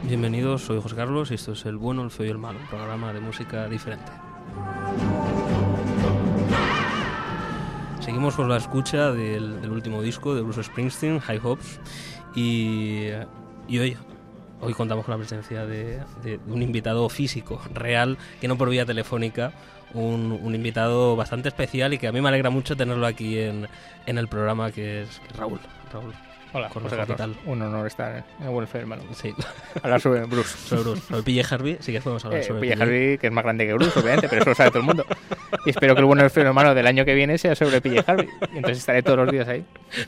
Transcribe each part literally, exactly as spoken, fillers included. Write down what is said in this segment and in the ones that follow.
Bienvenidos, soy José Carlos y esto es El Bueno, el Feo y el Malo, un programa de música diferente. Seguimos con la escucha del, del último disco de Bruce Springsteen, High Hopes, y, y hoy, hoy contamos con la presencia de, de, de un invitado físico, real, que no por vía telefónica, un, un invitado bastante especial y que a mí me alegra mucho tenerlo aquí en, en el programa, que es, que es Raúl. Raúl. Hola, José Carlos. Un honor estar en el Bueno, el Feo y el Malo. Sí. Hablar sobre Bruce. Sobre Bruce. Sobre P J Harvey, sí que podemos hablar eh, sobre P J Harvey, que es más grande que Bruce, obviamente, pero eso lo sabe todo el mundo. Y espero que el Bueno, el Feo y el Malo del año que viene sea sobre P J Harvey. Y entonces estaré todos los días ahí.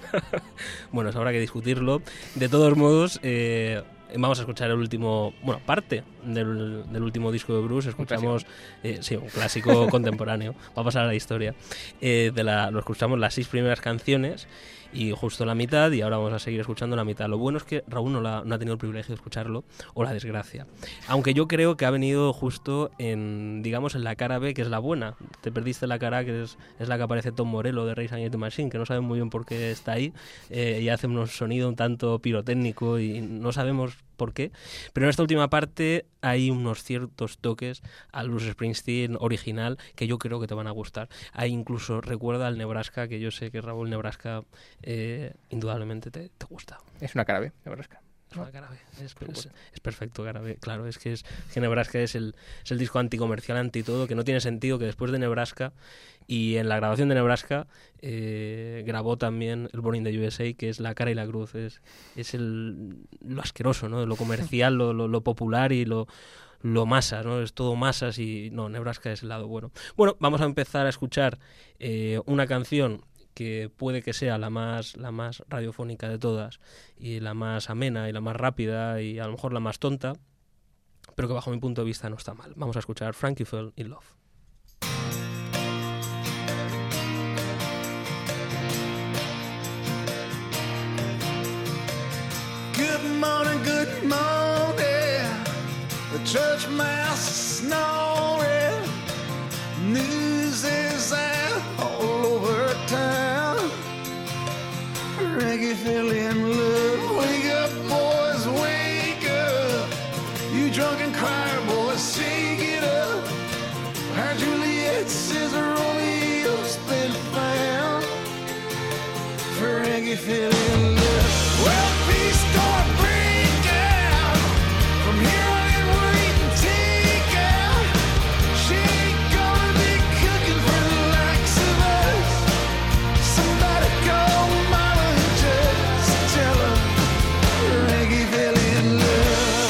Bueno, eso habrá que discutirlo. De todos modos, eh, vamos a escuchar el último, bueno, parte del, del último disco de Bruce. Escuchamos, un eh, sí, un clásico contemporáneo. Va a pasar a la historia. Eh, de la, lo escuchamos las seis primeras canciones y justo la mitad, y ahora vamos a seguir escuchando la mitad. Lo bueno es que Raúl no, la, no ha tenido el privilegio de escucharlo, o la desgracia. Aunque yo creo que ha venido justo en, digamos, en la cara B, que es la buena. Te perdiste la cara A, que es, es la que aparece Tom Morello de Rage Against the Machine, que no saben muy bien por qué está ahí, eh, y hace un sonido un tanto pirotécnico y no sabemos por qué. Pero en esta última parte hay unos ciertos toques al Bruce Springsteen original que yo creo que te van a gustar. Hay incluso, recuerda al Nebraska, que yo sé que Raúl Nebraska eh, indudablemente te, te gusta. Es una cara B, Nebraska. Es una cara B, es, es, es perfecto cara B, claro, es que, es que Nebraska es el, es el disco anticomercial, anti todo, que no tiene sentido que después de Nebraska, y en la grabación de Nebraska eh, grabó también el Born in the U S A, que es la cara y la cruz, es, es el, lo asqueroso, ¿no? Lo comercial, lo, lo, lo popular y lo... lo masas, ¿no? Es todo masas y no, Nebraska es el lado bueno. Bueno, vamos a empezar a escuchar eh, una canción que puede que sea la más la más radiofónica de todas y la más amena y la más rápida y a lo mejor la más tonta, pero que bajo mi punto de vista no está mal. Vamos a escuchar Frankie Fell in Love. Good morning, good morning. The church mouse is snoring. News is out all over town. Reggae fell in love. Wake up, boys, wake up. You drunken choir boys, shake it up. How Juliet says Romeo's been found. Reggae fell in love. Well, peace don't break out. From here on in, we're eating takeout. She ain't gonna be cooking for the likes of us. Somebody call mama and just tell her Reggae fell in love.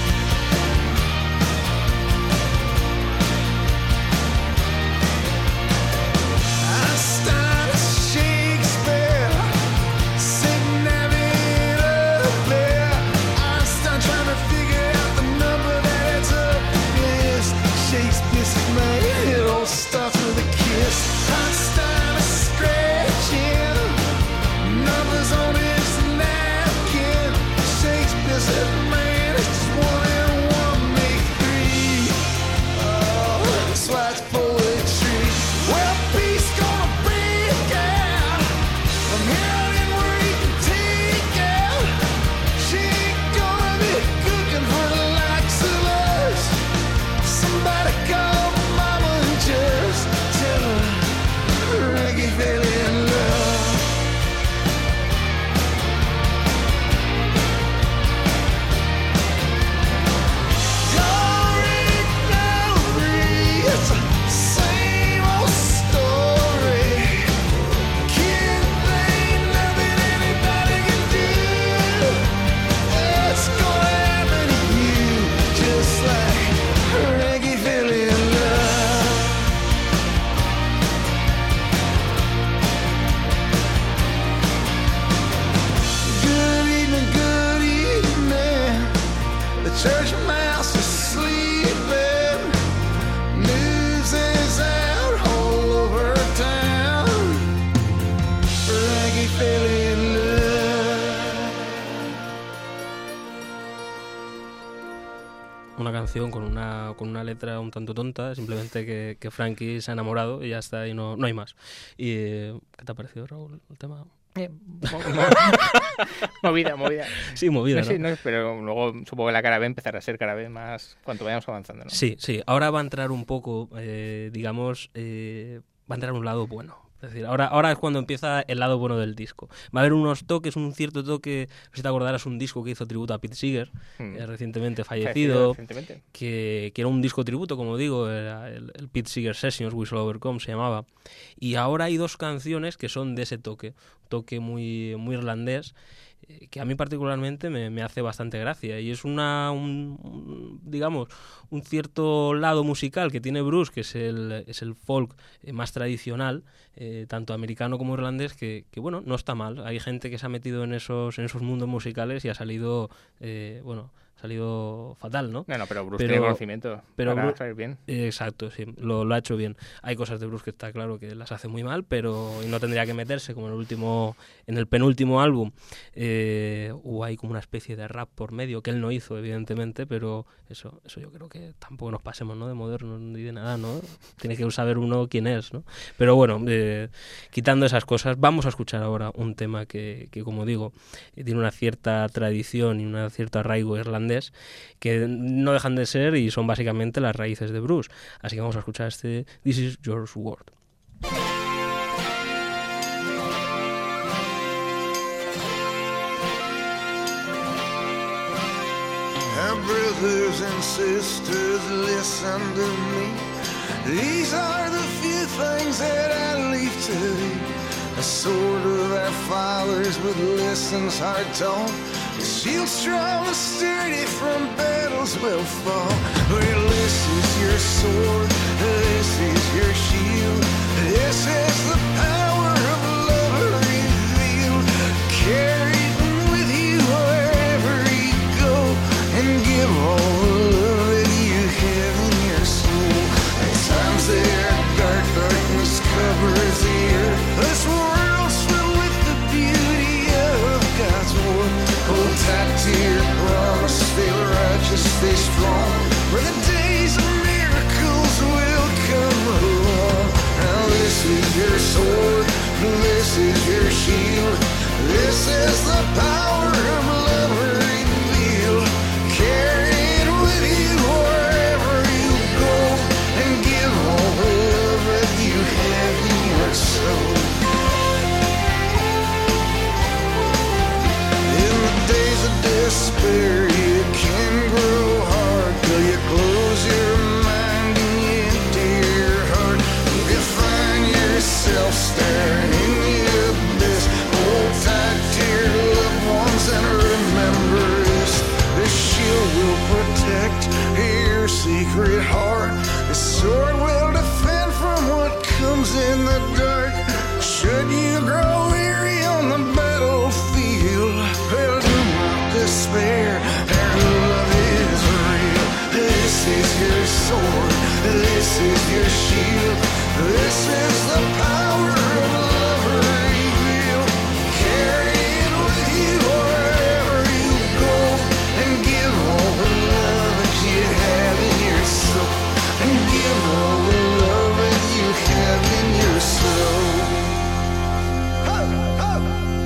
Einstein, Shakespeare, sitting having a beer. Einstein trying to figure out the number that adds up. Yes, Shakespeare's man, it all starts with a kiss. Einstein is scratching numbers on his napkin. Shakespeare said, man, it's just one and one make three. Oh, that's why it's poetry. Well, peace gonna break out. From here on in, we're eating takeout. She ain't gonna be cooking for the likes of us. Somebody call mama and just tell her Reggae fell in love. Glory, glory, it's the same old story. Can't think nothing anybody can do. It's gonna happen to you, just like Reggae fell in love. Good evening, good evening. The church mouse is sleeping. News is out all over town. Reggae fell in love. una canción con una, con una letra un tanto tonta, simplemente que, que Frankie se ha enamorado y ya está, y no, no hay más. Y, eh, ¿qué te ha parecido, Raúl, el tema? Eh, mo- mo- movida, movida. Sí, movida, No sé, ¿no? no, pero luego supongo que la cara B empezará a ser cara B más cuanto vayamos avanzando, ¿no? Sí, sí. Ahora va a entrar un poco, eh, digamos, eh, va a entrar un lado bueno. Es decir, ahora, ahora es cuando empieza el lado bueno del disco. Va a haber unos toques, un cierto toque, no sé si te acordarás, un disco que hizo tributo a Pete Seeger, Mm. eh, recientemente Fallecido fallecido, recientemente. que, que era un disco tributo, como digo, era el, el Pete Seeger Sessions, We Shall Overcome se llamaba. Y ahora hay dos canciones que son de ese toque, toque muy, muy irlandés, eh, que a mí particularmente me, me hace bastante gracia. Y es una, un, un, digamos, un cierto lado musical que tiene Bruce, que es el, es el folk eh, más tradicional, eh, tanto americano como irlandés, que, que bueno, no está mal. Hay gente que se ha metido en esos, en esos mundos musicales y ha salido, eh, bueno, ha salido fatal, ¿no? No, no, pero Bruce Pero- tiene conocimiento pero para Bru- salir bien. Eh, Exacto, sí, lo, lo ha hecho bien. Hay cosas de Bruce que está claro que las hace muy mal, pero y no tendría que meterse como en el último, en el penúltimo álbum. Eh, o hay como una especie de rap por medio que él no hizo, evidentemente, pero eso, eso yo creo que tampoco nos pasemos, ¿no? De moderno ni de nada, ¿no? Tiene que saber uno quién es, ¿no? Pero bueno, eh, quitando esas cosas, vamos a escuchar ahora un tema que, que como digo, eh, tiene una cierta tradición y un cierto arraigo irlandés que no dejan de ser y son básicamente las raíces de Bruce. Así que vamos a escuchar este This Is Your World. Our brothers and sisters, listen to me. These are the few things that I leave to thee. A sword of our fathers with lessons hard taught. A shield strong and sturdy from battles will fall. Well, this is your sword, this is your shield. This is the power of love revealed. Carry them with you wherever you go, and give all the love that you have in your soul. At times they are dark, darkness covers the earth. This world's filled with the beauty of God's word. Hold tight to your promise, stay righteous, stay strong. For the days of miracles will come along. Now this is your sword, this is your shield. This is the power of love revealed. Carry it with you wherever you go, and give all the love that you have in your soul. In the days of despair, you can grow hard till you close your mind and you empty your heart. You can find yourself staring in the abyss. Hold tight to your loved ones and remember this: the shield will protect your secret heart. The sword will defend from what comes in the dark. Should you grow weary on the battlefield, well, do not despair. Our love is real. This is your sword. This is your shield. This is the power of love revealed. Carry it with you wherever you go, and give all the love that you have in your soul. And give all the love that you have in your soul. Ho, ho.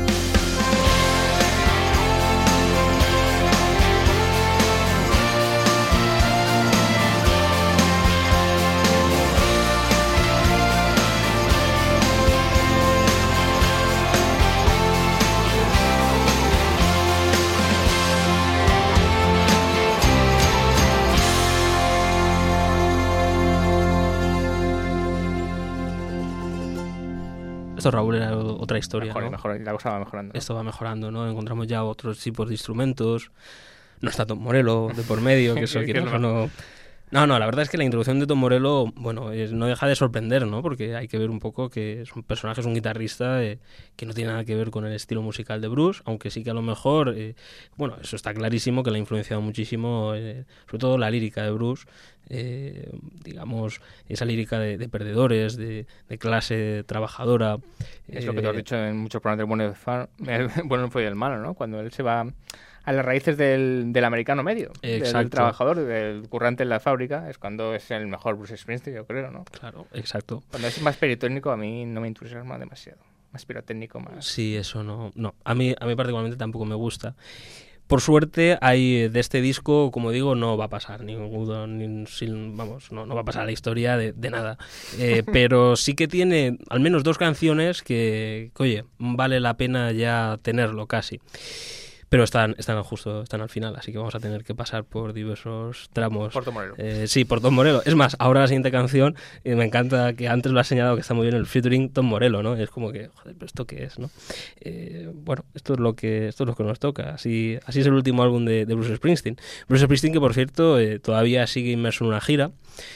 Esto, Raúl, era otra historia, Mejor, ¿no? mejor, la cosa va mejorando. Esto va mejorando, ¿no? Encontramos ya otros tipos de instrumentos. No está Tom Morello de por medio, que eso Que quieras es o lo no... No, no, la verdad es que la introducción de Tom Morello, bueno, es- no deja de sorprender, ¿no? Porque hay que ver un poco que es un personaje, es un guitarrista eh, que no tiene nada que ver con el estilo musical de Bruce, aunque sí que a lo mejor, eh, bueno, eso está clarísimo que le ha influenciado muchísimo, eh, sobre todo la lírica de Bruce, eh, digamos, esa lírica de, de perdedores, de, de clase trabajadora. Es lo que te has eh, dicho en muchos programas del bueno, y el fa- el bueno, el feo y el malo, ¿no? Cuando él se va a las raíces del, del americano medio, del, del Exacto. trabajador, del currante en la fábrica, es cuando es el mejor Bruce Springsteen, yo creo, ¿no? Claro, exacto. Cuando es más peritécnico a mí no me entusiasma demasiado. Más pirotécnico, más... Sí, eso no. No, a mí, a mí particularmente tampoco me gusta. Por suerte, hay de este disco, como digo, no va a pasar ninguno, ni, sin, vamos, no, no va a pasar la historia de, de nada. Eh, pero sí que tiene al menos dos canciones que, que, oye, vale la pena ya tenerlo casi. Pero están, están justo, están al final, así que vamos a tener que pasar por diversos tramos. Por Tom Morello. Eh, sí, por Tom Morello. Es más, ahora la siguiente canción, eh, me encanta que antes lo has señalado que está muy bien el featuring Tom Morello, ¿no? Es como que, joder, pero ¿esto qué es, no? Eh, bueno, esto es lo que esto es lo que nos toca. Así, así es el último álbum de, de Bruce Springsteen. Bruce Springsteen que, por cierto, eh, todavía sigue inmerso en una gira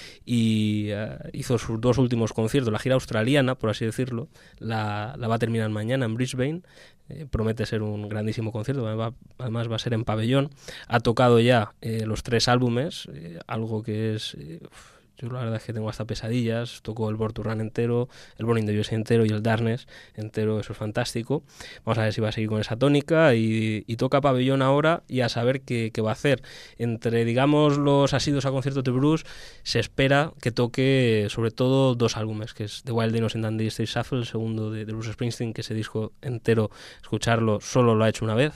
y uh, hizo sus dos últimos conciertos, la gira australiana, por así decirlo, la, la va a terminar mañana en Brisbane. Eh, promete ser un grandísimo concierto, además, además va a ser en pabellón. Ha tocado ya eh, los tres álbumes, eh, algo que es... Eh, yo la verdad es que tengo hasta pesadillas. Tocó el Born to Run entero, el Born in the U S A entero y el Darkness entero, eso es fantástico. Vamos a ver si va a seguir con esa tónica y, y toca pabellón ahora y a saber qué, qué va a hacer. Entre, digamos, los asiduos a conciertos de Bruce, se espera que toque sobre todo dos álbumes, que es The Wild Dinos and the State Shuffle, el segundo de, de Bruce Springsteen, que ese disco entero, escucharlo, solo lo ha hecho una vez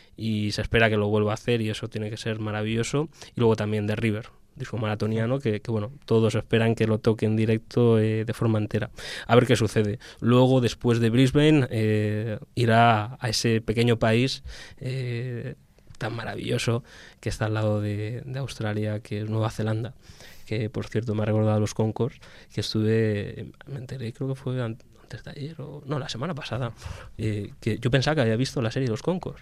y se espera que lo vuelva a hacer y eso tiene que ser maravilloso. Y luego también The River, disco maratoniano, que, que bueno, todos esperan que lo toque en directo eh, de forma entera. A ver qué sucede. Luego, después de Brisbane, eh, irá a ese pequeño país eh, tan maravilloso que está al lado de, de Australia, que es Nueva Zelanda, que por cierto me ha recordado a los Concours, que estuve, me enteré, creo que fue antes de ayer, o no, la semana pasada, eh, que yo pensaba que había visto la serie de los Concours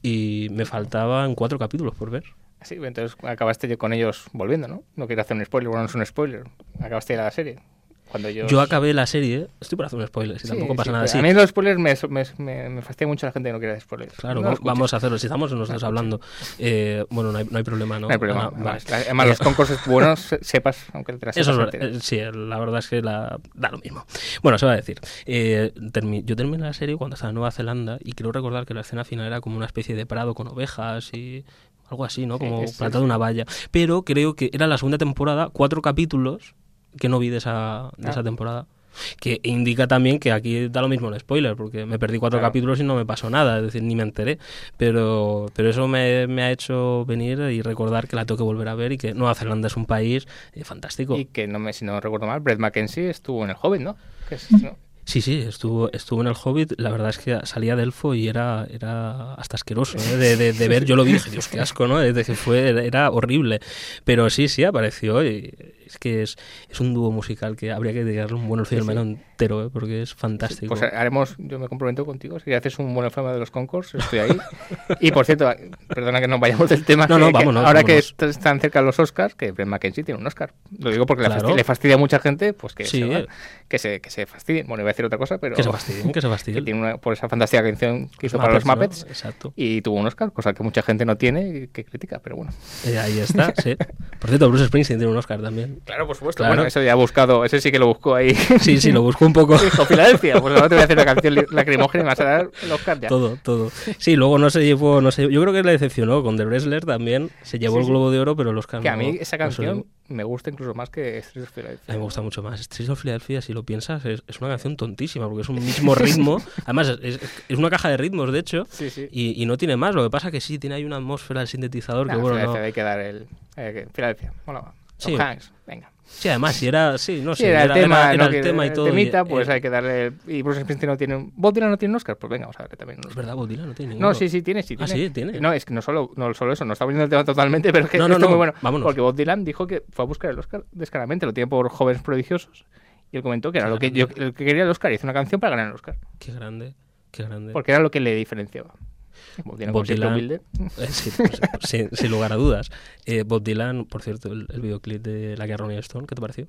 y me faltaban cuatro capítulos por ver. Sí, entonces acabaste con ellos volviendo, ¿no? No quiero hacer un spoiler, bueno, no es un spoiler. Acabaste la serie. Cuando ellos... Yo acabé la serie, estoy por hacer un spoiler, si sí, tampoco pasa sí, nada así. A mí los spoilers me, me, me, me fastidia mucho la gente que no quiere spoilers. Claro, no va, vamos a hacerlo, si estamos nosotros no hablando. Eh, bueno, no hay, no hay problema, ¿no? No hay problema. Ah, vale. Además, los concursos buenos, sepas, aunque te las Eso sepas es, antes. eh, sí, la verdad es que la, da lo mismo. Bueno, se va a decir. Eh, termi, yo terminé la serie cuando estaba en Nueva Zelanda y quiero recordar que la escena final era como una especie de prado con ovejas y... algo así, ¿no? Como sí, plantado sí. una valla. Pero creo que era la segunda temporada, cuatro capítulos que no vi de esa, de Ah. esa temporada. Que indica también que aquí da lo mismo el spoiler, porque me perdí cuatro Claro. capítulos y no me pasó nada, es decir, ni me enteré. Pero, pero eso me, me ha hecho venir y recordar que la tengo que volver a ver y que Nueva Zelanda es un país eh, fantástico. Y que, no me, si no recuerdo mal, Brett McKenzie estuvo en El Hobbit, ¿no? Que es, ¿no? Sí, sí, estuvo, estuvo en el Hobbit. La verdad es que salía de elfo y era, era hasta asqueroso, ¿eh? de, de, de ver. Yo lo vi y dije, Dios, qué asco, ¿no? Desde que fue, era horrible. Pero sí, sí, apareció y es que es, es un dúo musical que habría que dedicarle un buen Orfeo del Sí, sí. Melón entero, ¿eh? Porque es fantástico. Pues haremos, yo me comprometo contigo, si haces un buen fama de los concursos, estoy ahí. Y por cierto, perdona que nos vayamos del tema, No, que, no, que vámonos, ahora vámonos. que están cerca los Oscars, que Brett McKenzie tiene un Oscar. Lo digo porque le, Claro. fastidia, le fastidia a mucha gente, pues que, Sí. se, va- que, se, que se fastidien. Bueno, iba a decir otra cosa, pero Que se fastidien, que se que fastidien. tiene una, por esa fantástica canción que hizo Los para los ¿no? Muppets. Exacto. Y tuvo un Oscar, cosa que mucha gente no tiene y que critica, pero bueno. Eh, ahí está, sí. Por cierto, Bruce Springsteen tiene un Oscar también. Claro, por supuesto. Claro. Bueno, eso ya ha buscado, ese sí que lo buscó ahí. Sí, sí, lo busco un poco. Dijo, Filadelfia, pues ahora te voy a hacer una canción li- lacrimógena y me vas a dar el Oscar ya. Todo, todo. Sí, luego no se llevó, no sé, yo creo que le decepcionó con The Wrestler también, se llevó Sí, el sí. Globo de Oro, pero el Oscar Que a no- mí esa no se lo canción llevó. me gusta incluso más que Streets of A Philadelphia. mí me gusta mucho más. Streets of Philadelphia, si lo piensas, es, es una canción tontísima, porque es un mismo ritmo. Además, es, es una caja de ritmos, de hecho, Sí, sí. y, y no tiene más. Lo que pasa que sí, tiene ahí una atmósfera del sintetizador que, Nah, bueno, Philadelphia no... hay que dar el... Eh, que- Filadelfia, mola. Tom Sí. Hanks, venga. Sí, además, si era... Sí, no Sí, sé, era el tema, era ¿no? el que- tema y el todo. temita, y- pues eh, hay que darle... el- Y Bruce Springsteen no tiene un... ¿Bob Dylan no tiene un Oscar? Pues venga, vamos a darle también un Es Oscar. verdad, Bob Dylan no tiene ninguno. No, sí, sí, tiene, sí. Ah, tiene. sí, tiene. No, es que no solo, no solo eso, no está volviendo el tema totalmente, pero es que No, no, esto es no, muy bueno. vámonos. Porque Bob Dylan dijo que fue a buscar el Oscar descaradamente, lo tiene por Jóvenes Prodigiosos, y él comentó que era lo que, yo, el que quería el Oscar, y hizo una canción para ganar el Oscar, Qué grande, qué grande. porque era lo que le diferenciaba. Bob Dylan, Bob como siempre Dylan- humilde. Eh, sí, pues, sin, sin lugar a dudas. Eh, Bob Dylan, por cierto, el, el videoclip de la que Rolling Stone, ¿qué te pareció?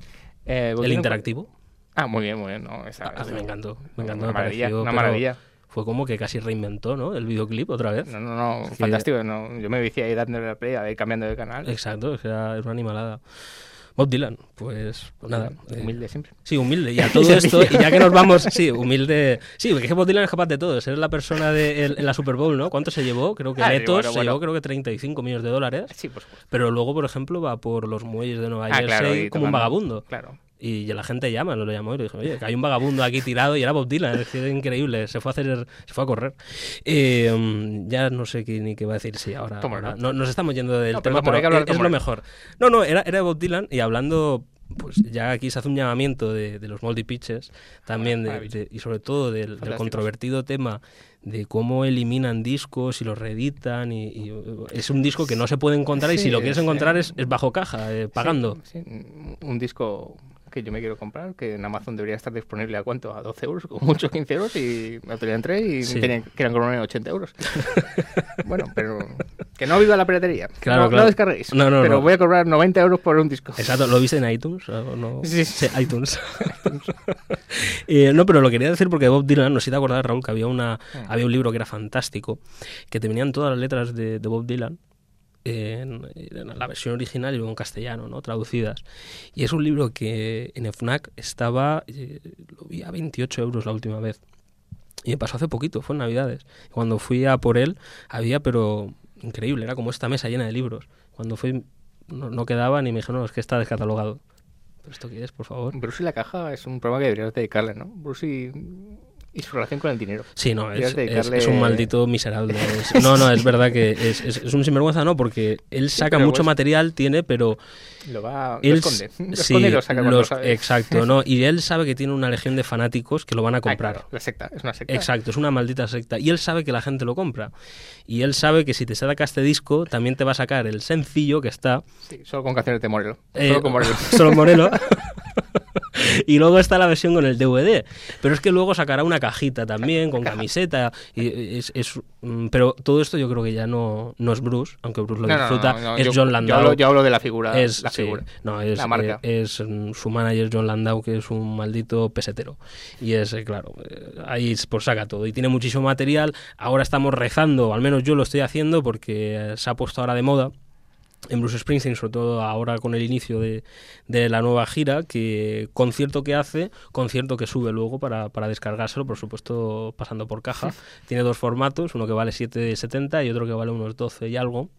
Eh, Bob El Dylan- interactivo. Ah, muy bien, muy bien. No, esa, A, a mí esa- me encantó, me encantó. Una me maravilla, pareció, una pero maravilla. Fue como que casi reinventó, ¿no? El videoclip otra vez. No, no, no, Es que- fantástico. No, yo me vicié ahí dándole la play, a ir cambiando de canal. Exacto, es que era, era una animalada. Bob Dylan, pues, pues nada. Humilde eh, siempre. Sí, humilde. Y a todo esto, y ya que nos vamos, sí, humilde. Sí, porque es que Bob Dylan es capaz de todo. Ser la persona de, en la Super Bowl, ¿no? ¿Cuánto se llevó? Creo que Ah, netos bueno, se bueno. llevó creo que treinta y cinco millones de dólares. Sí, por supuesto. Pero luego, por ejemplo, va por los muelles de Nueva Ah, Jersey claro, y como un tocando. vagabundo. Claro. Y la gente llama, lo llamó y le dijo, oye, que hay un vagabundo aquí tirado y era Bob Dylan, es que era increíble, se fue a hacer, se fue a correr. Eh, um, ya no sé qué, ni qué va a decir, sí, ahora, Tom ahora Morello. no, nos estamos yendo del No, pero tema, vamos, hay que pero hablar es, de es Tom lo Morello. mejor. No, no, era, era Bob Dylan y hablando, pues ya aquí se hace un llamamiento de, de los Moldy Pitches, también de, Maravilla. de- y sobre todo del, del Fantásticos. controvertido tema de cómo eliminan discos y los reeditan y, y es un disco que no se puede encontrar y Sí, si lo quieres sí. encontrar es, es bajo caja, eh, pagando. Sí, sí, un disco que yo me quiero comprar, que en Amazon debería estar disponible a cuánto, a doce euros, o muchos quince euros, y me lo entré y Sí. me tenían, querían cobrarme ochenta euros. Bueno, pero que no viva la piratería. Claro, no, claro. no descarguéis. No, no, pero no. voy a cobrar noventa euros por un disco. Exacto, ¿lo viste en iTunes? ¿O no? Sí. Sí, iTunes. Eh, no, pero lo quería decir porque Bob Dylan, no sé si te acordás, Raúl, que había, una, había un libro que era fantástico, que te venían todas las letras de, de Bob Dylan en, en la versión original y luego en castellano, ¿no? Traducidas. Y es un libro que en FNAC estaba, eh, lo vi a veintiocho euros la última vez. Y me pasó hace poquito, fue en Navidades. Cuando fui a por él, había, pero increíble, era como esta mesa llena de libros. Cuando fui, no, no quedaban y me dijeron, no, es que está descatalogado. ¿Pero esto qué es, por favor? Bruce y la caja es un programa que deberías dedicarle, ¿no? Bruce y, y su relación con el dinero. Sí, no, es, Deberías es, dedicarle- es un maldito miserable. Es- no, no, es verdad que es, es, es un sinvergüenza, no, porque él saca pero mucho pues- material, tiene, pero Lo va lo él esconde. Lo sí, esconde y lo saca cuando los- sabe. exacto, no, y él sabe que tiene una legión de fanáticos que lo van a Ah, comprar. claro, la secta, es una secta. Exacto, es una maldita secta. Y él sabe que la gente lo compra. Y él sabe que si te saca este disco, también te va a sacar el sencillo que está. Sí, solo con canciones de Morelo. eh, Solo con Morelo. solo Morelo. Y luego está la versión con el D V D. Pero es que luego sacará una cajita también, con camiseta. Y es, es, mm, pero todo esto yo creo que ya no, no es Bruce, aunque Bruce lo No, no, disfruta. no, no, es yo- John yo Landau. hablo, yo hablo de la figura. Es, la sí, figura. no, es, la marca. eh, es mm, su manager John Landau, que es un maldito pesetero. Y es, eh, claro, eh, ahí pues saca todo. Y tiene muchísimo material. Ahora estamos rezando, o al menos yo lo estoy haciendo, porque eh, se ha puesto ahora de moda en Bruce Springsteen, sobre todo ahora con el inicio de, de la nueva gira, que concierto que hace, concierto que sube luego para, para descargárselo, por supuesto pasando por caja. Tiene dos formatos, uno que vale siete setenta y otro que vale unos doce y algo.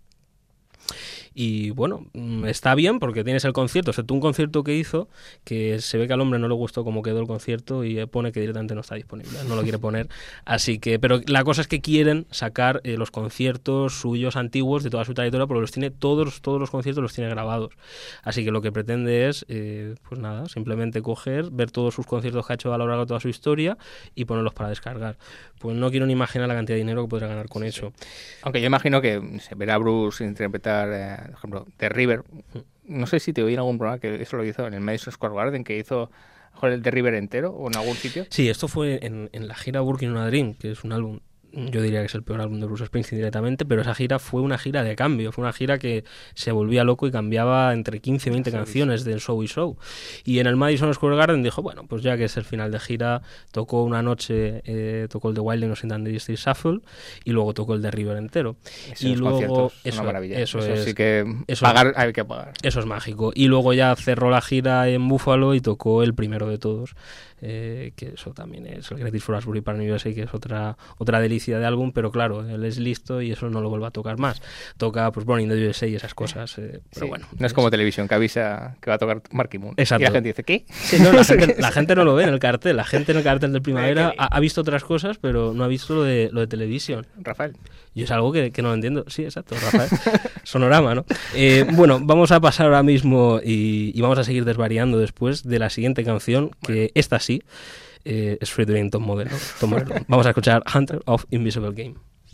Y bueno, mm, está bien porque tienes el concierto, excepto un concierto que hizo, que se ve que al hombre no le gustó cómo quedó el concierto y eh, pone que directamente no está disponible, no lo quiere poner. Así que, pero la cosa es que quieren sacar eh, los conciertos suyos antiguos de toda su trayectoria, porque los tiene todos, todos los conciertos los tiene grabados. Así que lo que pretende es, eh, pues nada, simplemente coger, ver todos sus conciertos que ha hecho a lo largo de toda su historia y ponerlos para descargar. Pues no quiero ni imaginar la cantidad de dinero que podrá ganar con eso. Aunque yo imagino que se verá a Bruce interpretar, eh, por ejemplo, The River. No sé si te oí en algún programa que eso lo hizo en el Madison Square Garden, que hizo mejor el The River entero o en algún sitio. Sí, esto fue en, en la gira Working on a Dream, que es un álbum, yo diría que es el peor álbum de Bruce Springsteen directamente, pero esa gira fue una gira de cambio, fue una gira que se volvía loco y cambiaba entre quince y veinte canciones de show y show. Y en el Madison Square Garden dijo, bueno, pues ya que es el final de gira, tocó una noche, eh, tocó el de Wild Innocent and the Street Shuffle y luego tocó el de River entero. Esos y luego, conciertos son eso, una maravilla. eso Eso es, sí que eso- pagar, hay que pagar. Eso es mágico. Y luego ya cerró la gira en Buffalo y tocó el primero de todos, eh, que eso también es el Greatest for Asbury Park New Jersey, que es otra otra delicia de álbum, pero claro, él es listo y eso no lo vuelve a tocar más. Toca pues Born in the U S A y esas cosas, eh, pero Sí, bueno. no es como televisión que avisa que va a tocar Marky Moon. Exacto. Y la gente dice, ¿qué? Sí, no, la, gente, la gente no lo ve en el cartel, la gente en el cartel de primavera Eh, que- ha, ha visto otras cosas, pero no ha visto lo de, lo de televisión. Rafael. Y es algo que, que no lo entiendo. Sí, exacto, Rafael. Sonorama, ¿no? Eh, bueno, vamos a pasar ahora mismo y, y vamos a seguir desvariando después de la siguiente canción, que esta sí eh, es featuring Tom Morello. Tom Morello. Vamos a escuchar Hunter of Invisible Game.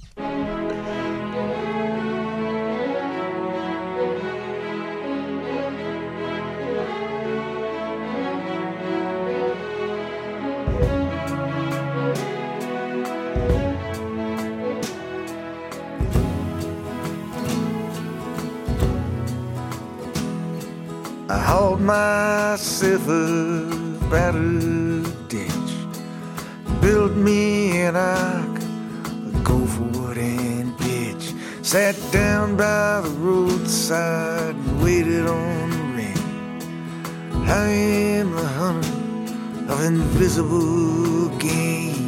I hauled myself a battered ditch, built me an ark, go for wood and pitch, sat down by the roadside and waited on the rain. I am the hunter of invisible game.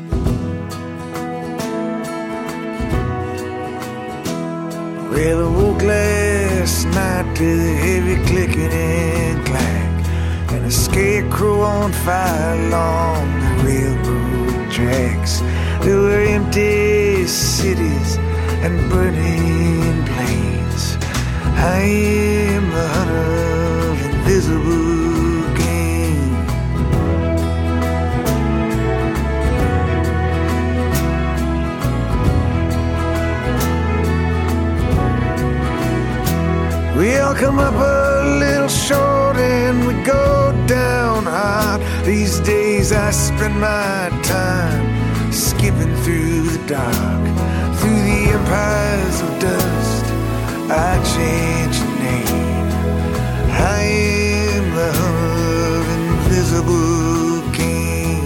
Well, I woke last night to the heavy clicking and clack, and a scarecrow on fire along the railroad tracks. There were empty cities and burning plains. I am the hunter of invisible game. We all come up a little short and we go down hard. These days I spend my time skipping through the dark, through the empires of dust. I change the name. I am the hunter of invisible game.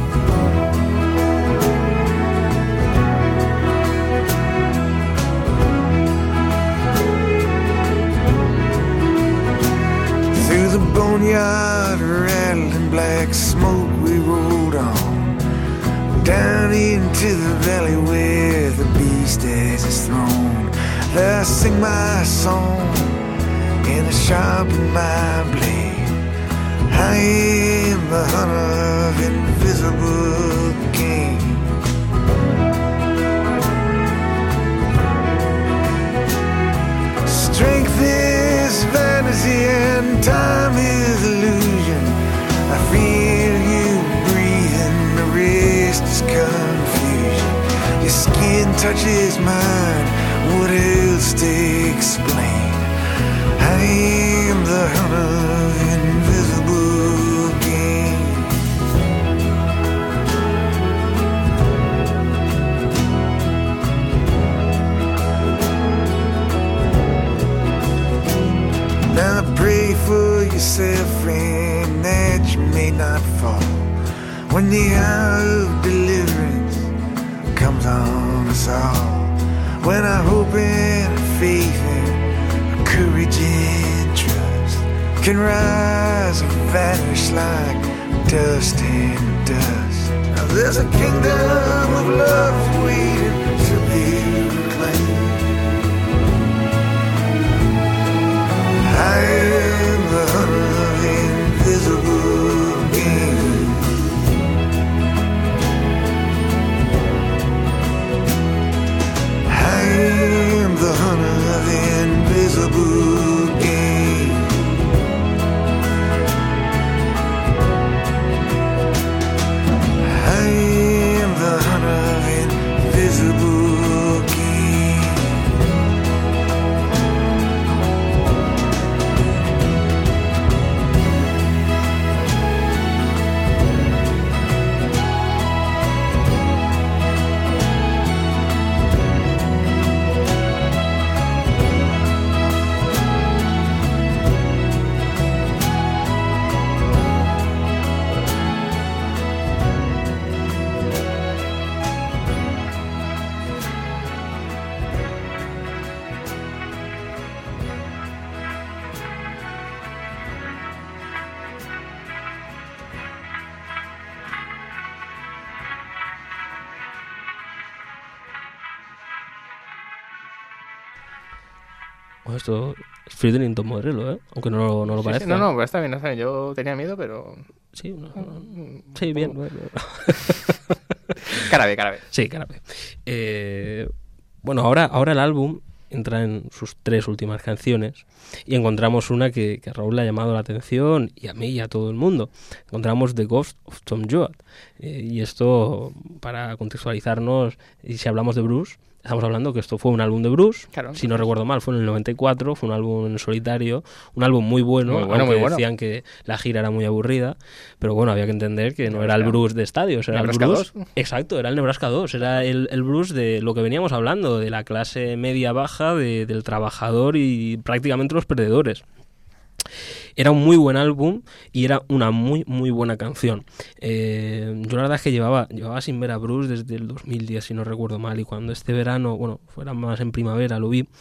Through the boneyard, rattling black smoke, we rolled on, down into the valley where the beast has his throne. There I sing my song and I sharpen my blade. I am the hunter of invisible game. Strength is vanity and time is illusion. I feel you breathing, the rest is confusion. Your skin touches mine, what else to explain? I am the hunter of invisible game. Now pray for yourself, friend, that you may not fall when the hour of deliverance comes on us all. When our hope and faith and our courage and trust can rise and vanish like dust in dust. Now there's a kingdom of love waiting to be reclaimed. I am the hunter of invisible game. I am the hunter of invisible game. I am the hunter of invisible game. Bueno, esto es Friedrich modelo, ¿eh? Aunque no, lo- no lo Sí, sí, parezca. no, no, pero está bien, está bien. Yo tenía miedo, pero... Sí, no, no. Sí, bien. bueno. Cara B, cara B. Sí, claro. Eh, bueno, ahora, ahora el álbum entra en sus tres últimas canciones y encontramos una que, que a Raúl le ha llamado la atención, y a mí y a todo el mundo. Encontramos The Ghost of Tom Joad. Eh, y esto, para contextualizarnos, y si hablamos de Bruce, estamos hablando que esto fue un álbum de Bruce, Claro. si no recuerdo mal, fue en el noventa y cuatro, fue un álbum en solitario, un álbum muy bueno, Muy bueno, aunque muy bueno. decían que la gira era muy aburrida, pero bueno, había que entender que no era el Nebraska. Bruce de estadios, era el Nebraska Bruce... dos. Exacto, era el Nebraska dos, era el, el Bruce de lo que veníamos hablando, de la clase media-baja, de, del trabajador y prácticamente los perdedores. Era un muy buen álbum y era una muy, muy buena canción. Eh, yo la verdad es que llevaba, llevaba sin ver a Bruce desde el dos mil diez, si no recuerdo mal, y cuando este verano, bueno, fuera más en primavera, lo vi,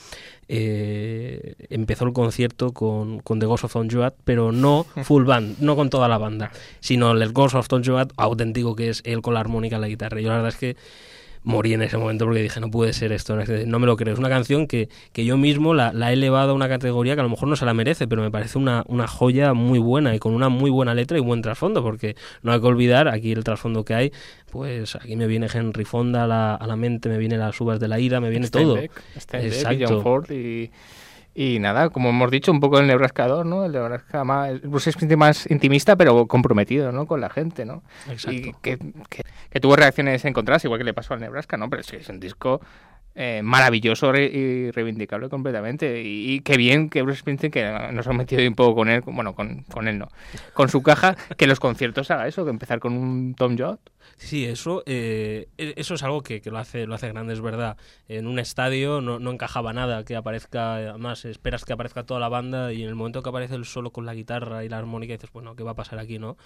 eh, empezó el concierto con, con The Ghost of Tom Joad, pero no full band, no con toda la banda, sino el Ghost of Tom Joad auténtico, que es él con la armónica y la guitarra. Yo la verdad es que morí en ese momento porque dije, no puede ser esto, no me lo creo. Es una canción que, que yo mismo la, la he elevado a una categoría que a lo mejor no se la merece, pero me parece una, una joya muy buena y con una muy buena letra y buen trasfondo, porque no hay que olvidar aquí el trasfondo que hay. Pues aquí me viene Henry Fonda a la, a la mente, me viene Las uvas de la ira, me viene Steinbeck, todo. Steinbeck, Exacto. y John Ford y... Y nada, como hemos dicho, un poco el Nebraska dos, ¿no? El Nebraska más, el Bruce Springsteen más intimista, pero comprometido, ¿no? Con la gente, ¿no? Exacto. Y que, que, que tuvo reacciones encontradas, igual que le pasó al Nebraska, ¿no? Pero es que es un disco eh, maravilloso re y reivindicable completamente. Y, y qué bien que Bruce Springsteen, que nos ha metido un poco con él, bueno, con, con él no, con su caja, que los conciertos haga eso, que empezar con un Tom Joad. Sí, eso eh, eso es algo que, que lo hace lo hace grande, es verdad. En un estadio no, no encajaba nada que aparezca, además esperas que aparezca toda la banda y en el momento que aparece él solo con la guitarra y la armónica dices, bueno, ¿qué va a pasar aquí, no?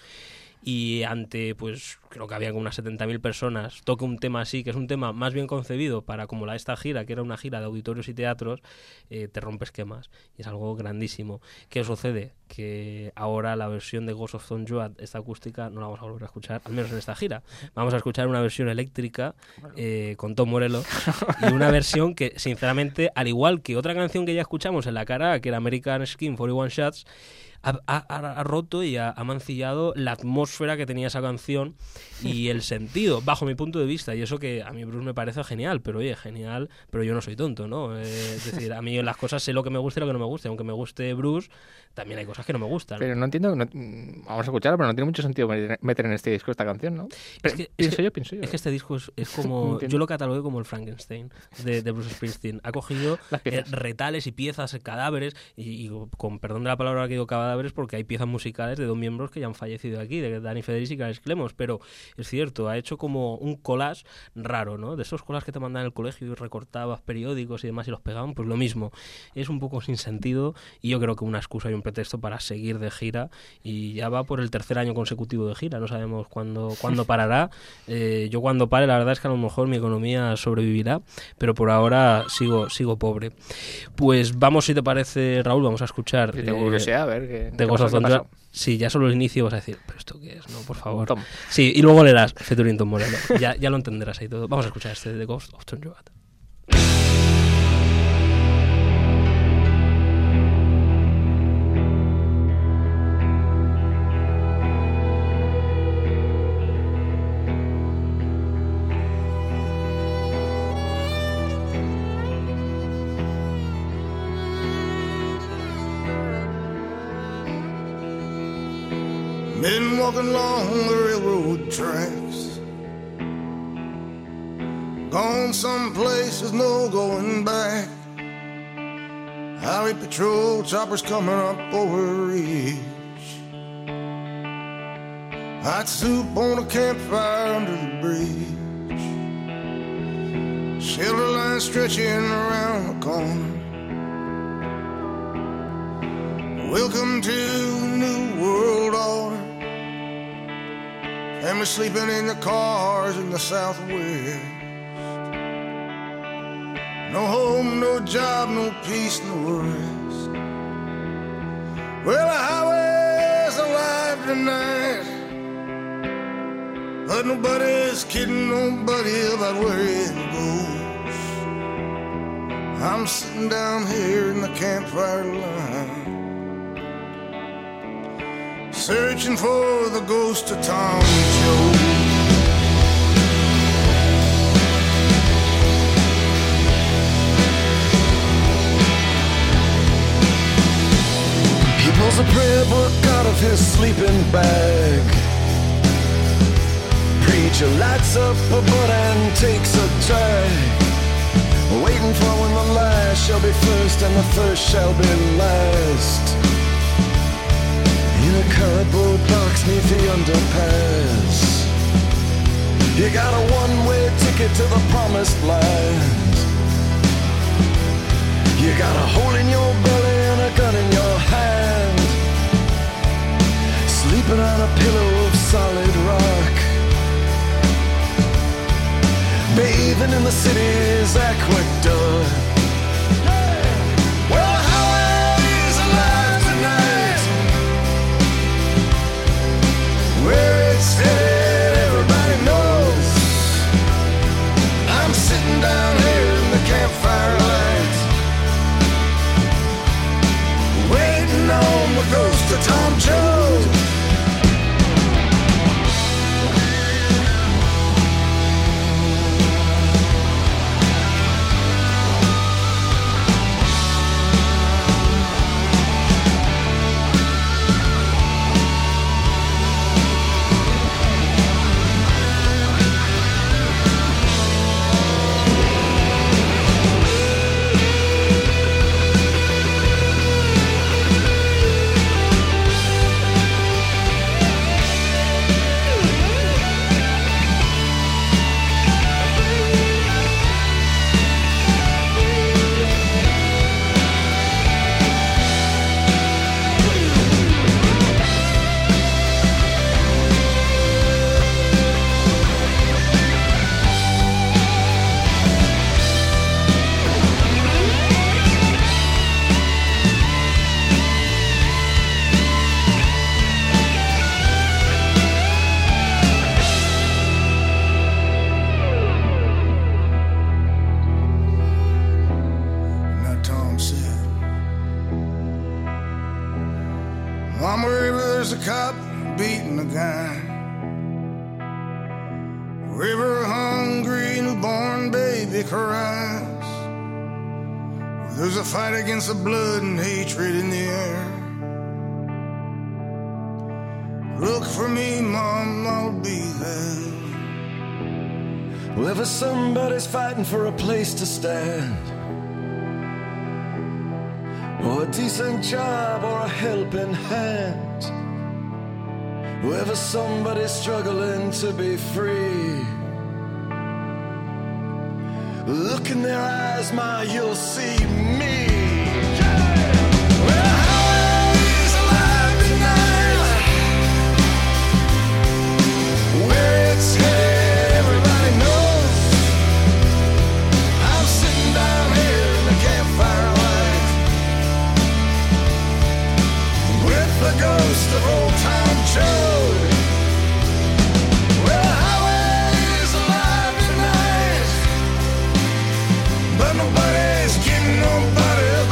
Y ante, pues, creo que había como unas setenta mil personas, toque un tema así, que es un tema más bien concebido para como la esta gira, que era una gira de auditorios y teatros, eh, te rompe esquemas. Y es algo grandísimo. ¿Qué sucede? Que ahora la versión de Ghost of Tom Joad, esta acústica, no la vamos a volver a escuchar, al menos en esta gira. Vamos a escuchar una versión eléctrica eh, con Tom Morello y una versión que, sinceramente, al igual que otra canción que ya escuchamos en la cara, que era American Skin cuarenta y uno Shots, Ha, ha, ha roto y ha, ha mancillado la atmósfera que tenía esa canción y el sentido, bajo mi punto de vista. Y eso que a mí Bruce me parece genial, pero oye, genial, pero yo no soy tonto, ¿no? Eh, es decir, a mí en las cosas sé lo que me gusta y lo que no me gusta. Aunque me guste Bruce, también hay cosas que no me gustan. Pero no entiendo, no, vamos a escucharla, pero no tiene mucho sentido meter en este disco esta canción, ¿no? Pero, es que, pienso es que, yo, pienso yo. Es que este disco es, es como... yo lo catalogué como el Frankenstein de, de Bruce Springsteen. Ha cogido eh, retales y piezas, cadáveres, y, y con perdón de la palabra que digo cadáveres, porque hay piezas musicales de dos miembros que ya han fallecido aquí, de Dani Federici y Carles Clemos, pero es cierto, ha hecho como un collage raro, ¿no? De esos collages que te mandan en el colegio y recortabas periódicos y demás y los pegaban, pues lo mismo. Es un poco sin sentido y yo creo que una excusa y un pretexto para seguir de gira, y ya va por el tercer año consecutivo de gira, no sabemos cuándo, cuándo parará. Eh, yo cuando pare, la verdad es que a lo mejor mi economía sobrevivirá, pero por ahora sigo, sigo pobre. Pues vamos, si te parece, Raúl, vamos a escuchar... Si tengo curiosidad, a ver qué... De Ghost of Tom Joad. Sí, ya solo el inicio vas a decir, ¿pero esto qué es? No, por favor. Tom. Sí, y luego leerás Featuring Tom Morello. ya, ya lo entenderás ahí todo. Vamos a escuchar este de Ghost of Tom Joad. Been walking along the railroad tracks, gone someplace there's no going back. Highway patrol choppers coming up over ridge. Hot soup on a campfire under the bridge. Shelter line stretching around the corner. Welcome to the new world order. Family sleeping in the cars in the Southwest. No home, no job, no peace, no rest. Well, the highway's alive tonight, but nobody's kidding nobody about where it goes. I'm sitting down here in the campfire line, searching for the ghost of Tom Joad. He pulls a prayer book out of his sleeping bag. Preacher lights up a butt and takes a drag, waiting for when the last shall be first and the first shall be last. In a cardboard box neath the underpass, you got a one-way ticket to the promised land. You got a hole in your belly and a gun in your hand. sleeping on a pillow of solid rock, bathing in the city's aqueduct. Well, Howard's alive tonight. Where it's headed, everybody knows. I'm sitting down here in the campfire light, waiting on the ghost of Tom Jones. Mama River, there's a cop beating a guy. River, a hungry newborn baby cries. There's a fight against the blood and hatred in the air. Look for me, Mom, I'll be there. Wherever somebody's fighting for a place to stand, or a decent job, or a helping hand. Wherever somebody's struggling to be free, look in their eyes, Ma, you'll see me. Yeah! Well, Howard's alive tonight. Where it's headed, everybody knows. I'm sitting down here in the campfire light, the ghost of old Tom Joad. Well, Howard's alive tonight, but nobody's getting nobody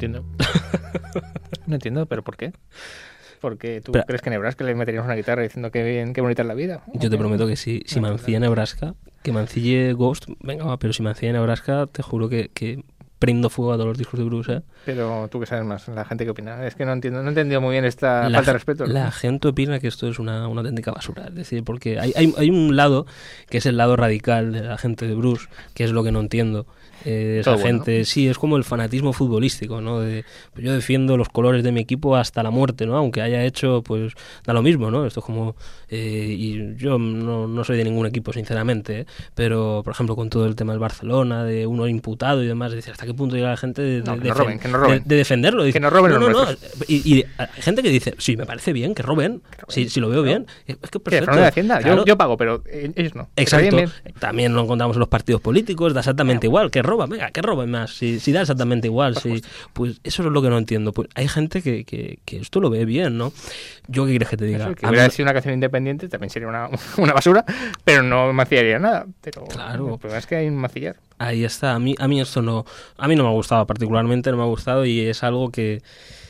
entiendo. No entiendo, pero ¿por qué? Porque tú Pero, crees que en Nebraska le meteríamos una guitarra diciendo que bien, qué bonita es la vida. Yo te prometo que si, si No, mancilla no, no. Nebraska, que mancille Ghost, venga, va, pero si mancilla Nebraska, te juro que, que prendo fuego a todos los discos de Bruce, ¿eh? Pero tú que sabes más, la gente que opina. Es que no entiendo, no he entendido muy bien esta La, falta de respeto. ¿no? la gente opina que esto es una, una auténtica basura. Es decir, porque hay, hay, hay un lado que es el lado radical de la gente de Bruce, que es lo que no entiendo. Eh, esa Todo bueno. gente, sí, es como el fanatismo futbolístico, ¿no? De, pues yo defiendo los colores de mi equipo hasta la muerte, ¿no? Aunque haya hecho, pues, da lo mismo, ¿no? Esto es como... Eh, y yo no, no soy de ningún equipo, sinceramente, ¿eh? Pero, por ejemplo, con todo el tema del Barcelona, de uno imputado y demás, decir, ¿hasta qué punto llega la gente de, No, de, que nos defen- roben, que nos roben. de- de defenderlo? Dice, Que nos roben no, los no, no. nuestros. Y, y hay gente que dice, sí, me parece bien, que roben, si, si lo veo bien. Es que ¿Qué? perfecto. ¿Fraude de Hacienda? Claro. Yo, yo pago, pero eh, ellos no. Exacto. Bien, bien. También lo encontramos en los partidos políticos, da exactamente igual, que roban, venga, que roben más, si, si da exactamente igual, si, pues eso es lo que no entiendo. Pues hay gente que, que, que esto lo ve bien, ¿no? Yo qué quieres que te diga. Eso, que A mí hubiera no- sido una canción independiente también sería una, una basura, pero no mancillaría nada. Pero Claro. el problema es que hay un mancillar. Ahí está, a mí, a mí esto no, a mí no me ha gustado particularmente, no me ha gustado y es algo que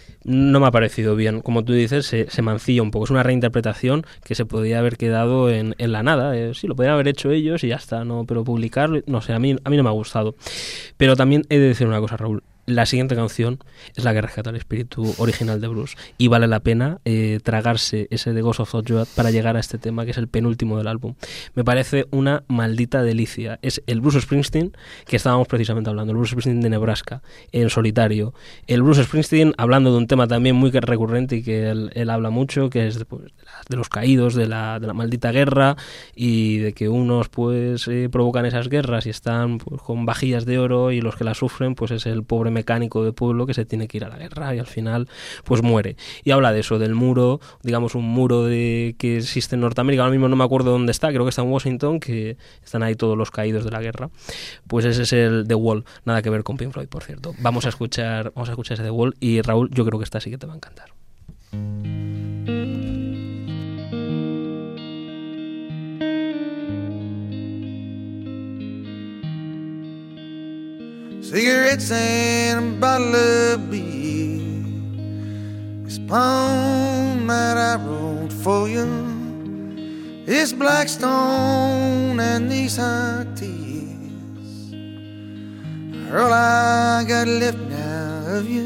no me ha parecido bien. Como tú dices, se, se mancilla un poco, es una reinterpretación que se podría haber quedado en, en la nada. Eh, sí, lo podrían haber hecho ellos y ya está, no, pero publicarlo, no sé, a mí, a mí no me ha gustado. Pero también he de decir una cosa, Raúl. La siguiente canción es la que rescata el espíritu original de Bruce y vale la pena eh, tragarse ese de Ghost of Tokyo para llegar a este tema que es el penúltimo del álbum. Me parece una maldita delicia. Es el Bruce Springsteen que estábamos precisamente hablando, el Bruce Springsteen de Nebraska, en solitario. El Bruce Springsteen hablando de un tema también muy recurrente y que él, él habla mucho, que es de, pues, de, la, de los caídos, de la, de la maldita guerra y de que unos pues eh, provocan esas guerras y están pues, con vajillas de oro y los que las sufren pues es el pobre mecánico de pueblo que se tiene que ir a la guerra y al final pues muere. Y habla de eso, del muro, digamos un muro de que existe en Norteamérica, ahora mismo no me acuerdo dónde está, creo que está en Washington, que están ahí todos los caídos de la guerra. Pues ese es el The Wall, nada que ver con Pink Floyd, por cierto. Vamos a escuchar, vamos a escuchar ese The Wall y Raúl, yo creo que esta sí que te va a encantar. Cigarettes and a bottle of beer. This poem that I wrote for you. This Blackstone and these hot tears are all I got left now of you.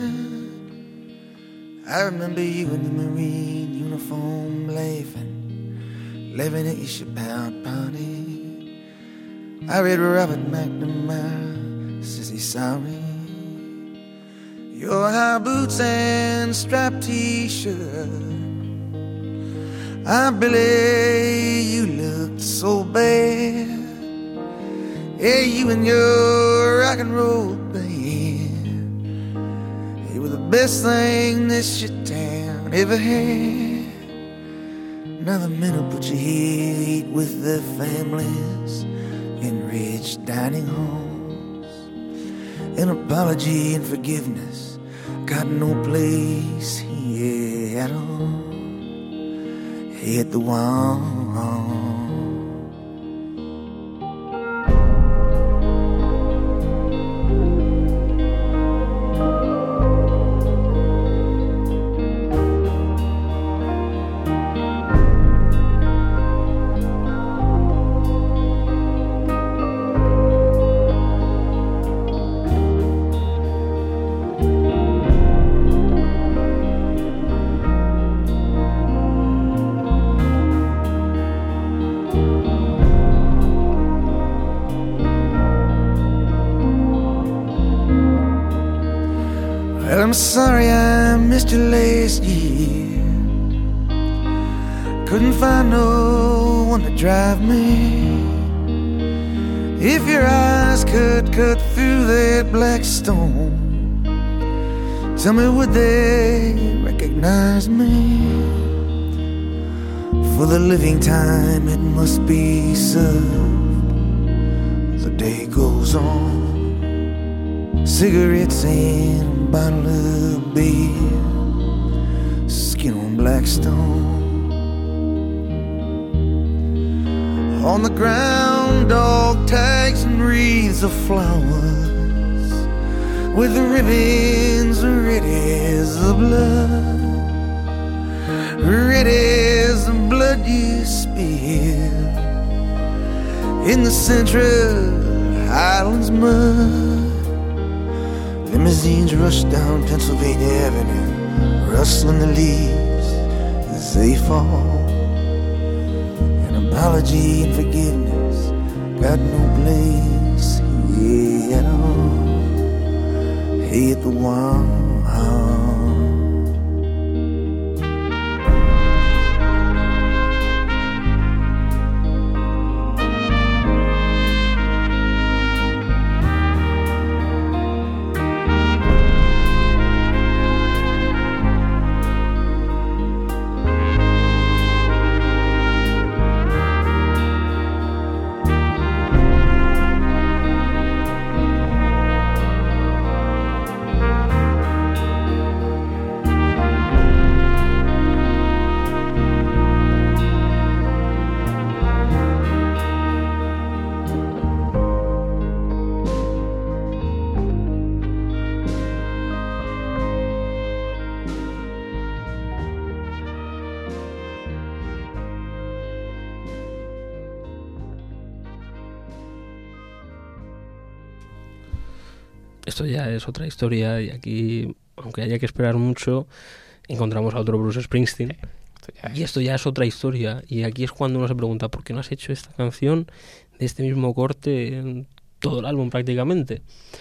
I remember you in your Marine uniform laughing, laughing at your ship-out party. I read Robert McNamara, says he's sorry. Your high boots and striped t-shirt. Ah, Billy, you looked so bad. Yeah, you and your rock and roll band. You were the best thing this shit town ever had. Now the men will put you here, eat with their families in rich dining halls. An apology and forgiveness got no place here at all. Hit the wall. Well, I'm sorry I missed you last year. Couldn't find no one to drive me. If your eyes could cut through that black stone, tell me, would they recognize me? For the living time it must be served. The day goes on. Cigarettes and a bottle of beer, skin on Blackstone. On the ground, dog tags and wreaths of flowers. with the ribbons red as the blood, red as the blood you spill in the Central Highlands mud. Limousines rush down Pennsylvania Avenue, rustling the leaves as they fall. An apology and forgiveness got no place here at all. Hate the one. Esto ya es otra historia y aquí, aunque haya que esperar mucho, encontramos a otro Bruce Springsteen. Sí, esto ya es. Y esto ya es otra historia. Y aquí es cuando uno se pregunta, ¿por qué no has hecho esta canción de este mismo corte en todo el álbum prácticamente?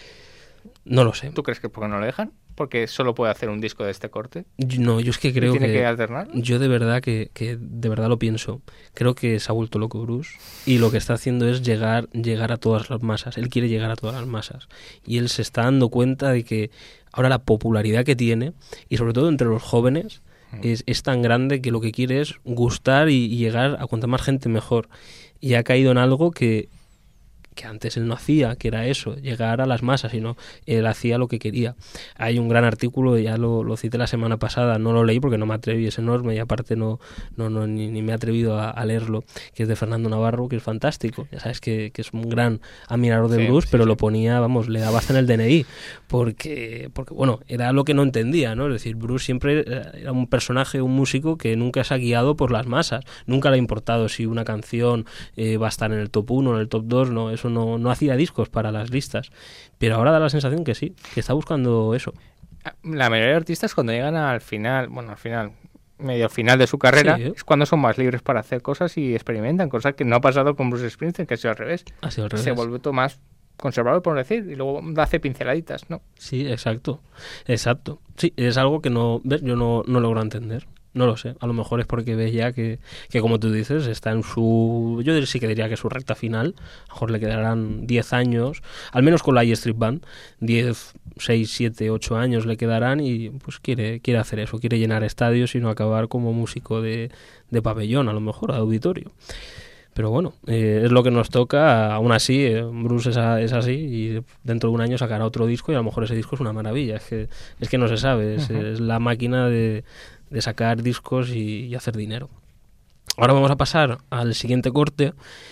No lo sé. ¿Tú crees que porque no lo dejan? Porque solo puede hacer un disco de este corte. Yo- No, yo es que creo ¿Tiene que... que alternar? Yo de verdad que, que de verdad lo pienso. Creo que se ha vuelto loco Bruce y lo que está haciendo es llegar, llegar a todas las masas. Él quiere llegar a todas las masas. Y él se está dando cuenta de que ahora la popularidad que tiene, y sobre todo entre los jóvenes, es, es tan grande que lo que quiere es gustar y, y llegar a cuanta más gente mejor. Y ha caído en algo que, que antes él no hacía, que era eso, llegar a las masas, sino él hacía lo que quería. Hay un gran artículo, ya lo, lo cité la semana pasada, no lo leí porque no me atreví, es enorme y aparte no, no, no ni, ni me he atrevido a, a leerlo, que es de Fernando Navarro, que es fantástico. Ya sabes que, que es un gran admirador de Sí, blues, sí, pero sí. lo ponía, vamos, le daba hasta en el D N I, porque, porque bueno, era lo que no entendía, ¿no? Es decir, Bruce siempre era un personaje, un músico que nunca se ha guiado por las masas, nunca le ha importado si una canción eh, va a estar en el top uno, en el top dos, no, eso no, no hacía discos para las listas, pero ahora da la sensación que sí, que está buscando eso. La mayoría de artistas cuando llegan al final, bueno, al final, medio final de su carrera, Sí, ¿eh? es cuando son más libres para hacer cosas y experimentan, cosa que no ha pasado con Bruce Springsteen, que ha sido al revés. Ha sido al revés. Se vuelve todo más conservador, por decir, y luego hace pinceladitas, ¿no? Sí, exacto, exacto. Sí, es algo que no, ¿ves? Yo no, no logro entender. No lo sé, a lo mejor es porque ves ya que, que, como tú dices, está en su... Yo sí que diría que su recta final, a lo mejor le quedarán diez años, al menos con la E Street Band, diez, seis, siete, ocho años le quedarán y pues quiere, quiere hacer eso, quiere llenar estadios y no acabar como músico de, de pabellón, a lo mejor, de auditorio. Pero bueno, eh, es lo que nos toca, aún así, eh, Bruce es, a, es así y dentro de un año sacará otro disco y a lo mejor ese disco es una maravilla, es que, es que no se sabe, es, Uh-huh. es la máquina de... de sacar discos y, y hacer dinero. Ahora vamos a pasar al siguiente corte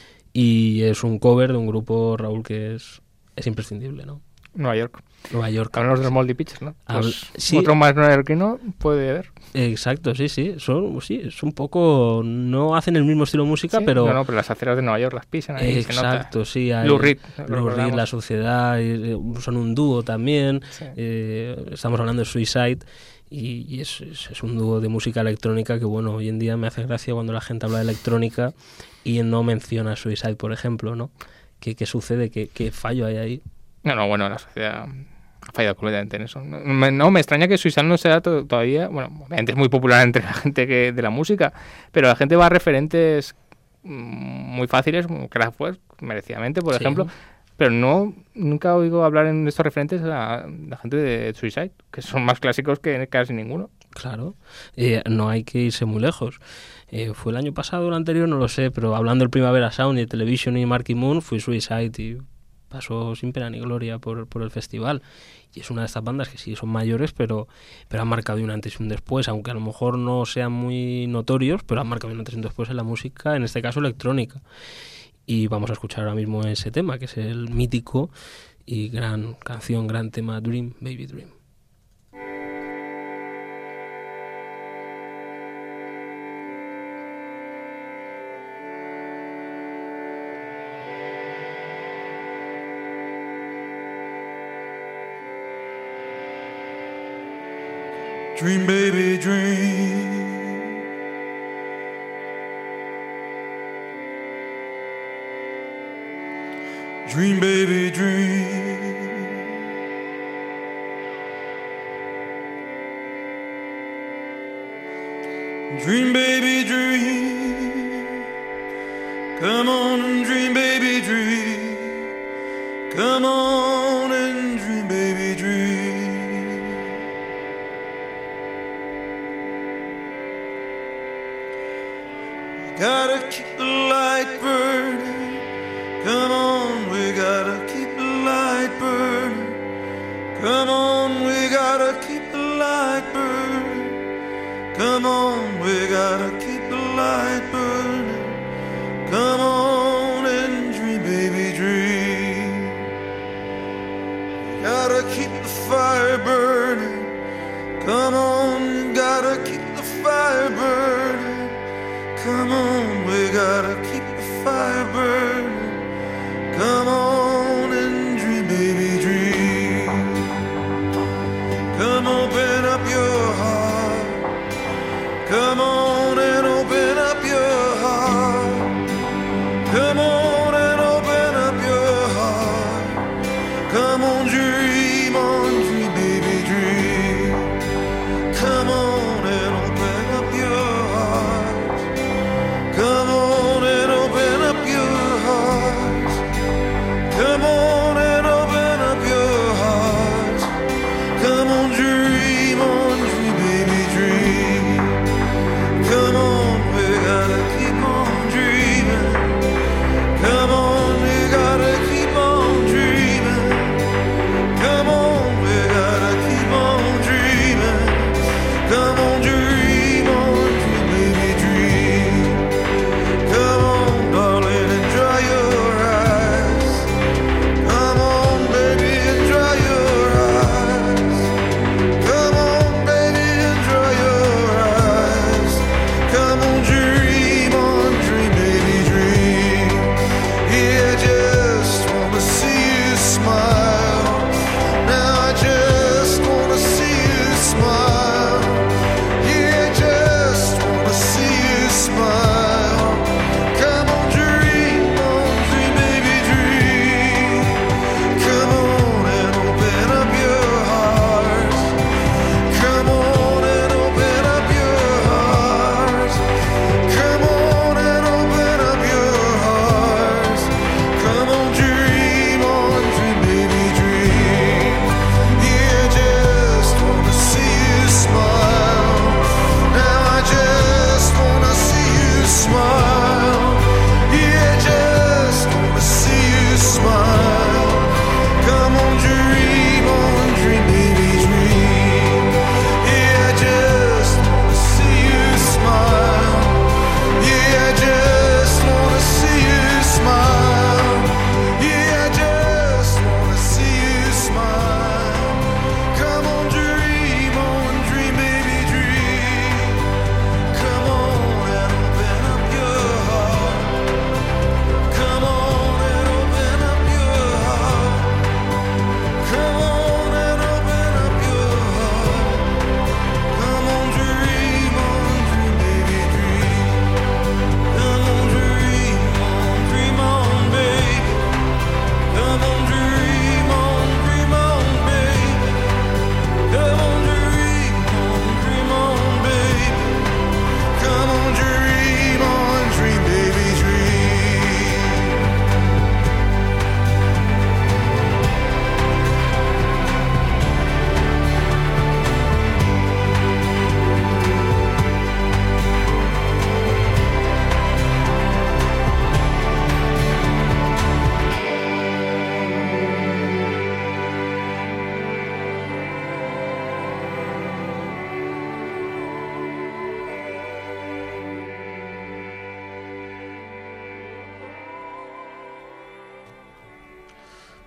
y es un cover de un grupo, Raúl, que es, es imprescindible, ¿no? Nueva York. Nueva York. Hablamos de los Moldy Pitchers, ¿no? Habl- Pues sí. Otro más neoyorquino puede haber. Exacto, sí, sí. Son, sí, es un poco... No hacen el mismo estilo de música, Sí, pero... No, no, pero las aceras de Nueva York las pisan ahí, se nota. Exacto, sí. Hay Lou Reed, lo Lou Reed, recordamos. La Sociedad, eh, son un dúo también. Sí. Eh, estamos hablando de Suicide. Y, y es, es, es un dúo de música electrónica que, bueno, hoy en día me hace gracia cuando la gente habla de electrónica y no menciona Suicide, por ejemplo, ¿no? ¿Qué, qué sucede? ¿Qué, ¿Qué fallo hay ahí? No, no, bueno, la sociedad ha fallado completamente en eso. No me, no, me extraña que Suicide no sea to- todavía... Bueno, obviamente es muy popular entre la gente que, de la música, pero la gente va a referentes mm, muy fáciles, como Kraftwerk, merecidamente, por Sí. ejemplo, pero no nunca oigo hablar en estos referentes a la gente de Suicide, que son más clásicos que casi ninguno. Claro, eh, no hay que irse muy lejos. Eh, fue el año pasado o el anterior, no lo sé, pero hablando del Primavera Sound y Television y Marky Moon, fui Suicide y pasó sin pena ni gloria por, por el festival. Y es una de estas bandas que sí son mayores, pero, pero han marcado un antes y un después, aunque a lo mejor no sean muy notorios, pero han marcado un antes y un después en la música, en este caso electrónica. Y vamos a escuchar ahora mismo ese tema, que es el mítico y gran canción, gran tema, Dream Baby Dream. Dream, baby, dream. Dream, baby, dream. Dream, baby, dream. Come on and dream, baby, dream. Come on and dream, baby, dream. Gotta keep the light burning. Come on, we gotta keep the light burning. Come on, we gotta keep the light burning. Come on, we gotta keep the light burning. Come on and dream, baby, dream. Gotta keep the fire burning. Come on, gotta keep the fire burning. Come on, we gotta keep the fire burning. Come on and dream, baby, dream. Come open up your heart. Come on and open up your heart. Come on and open up your heart. Come on, dream on, dream, baby, dream. Come on and open up your heart. Come on and open up your heart. Come on and open up your heart. Come on, dream on, dream, baby, dream.